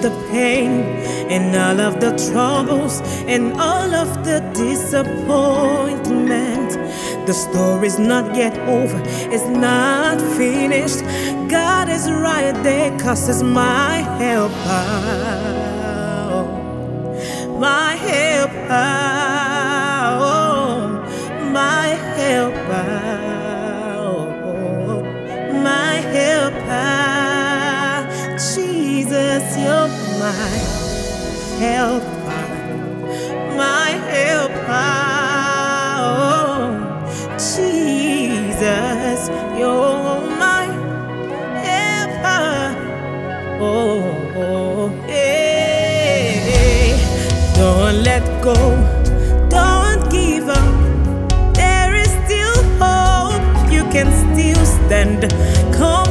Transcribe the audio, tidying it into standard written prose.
the pain and all of the troubles and all of the disappointment. The story's not yet over, it's not finished. God is right there, 'cause it's my helper, my helper, my helper, my helper. Jesus, you're my helper, my helper. Oh, Jesus, you're my helper. Oh, hey. Don't let go, don't give up. There is still hope, you can still stand. Come